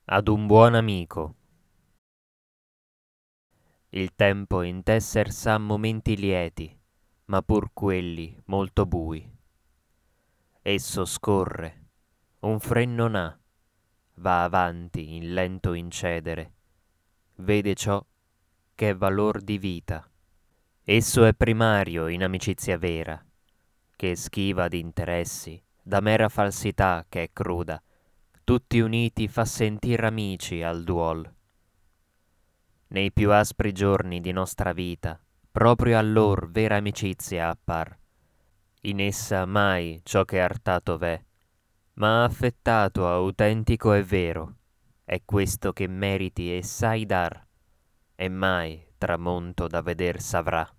Ad un buon amico. Il tempo intesser sa momenti lieti, ma pur quelli molto bui. Esso scorre, un fren non ha, va avanti in lento incedere, vede ciò che è valor di vita. Esso è primario in amicizia vera, che schiva d'interessi, da mera falsità che è cruda, tutti uniti fa sentir amici al duol. Nei più aspri giorni di nostra vita, proprio allor vera amicizia appar. In essa mai ciò che artato v'è, ma affettato autentico e vero, è questo che meriti e sai dar, e mai tramonto da veder s'avrà.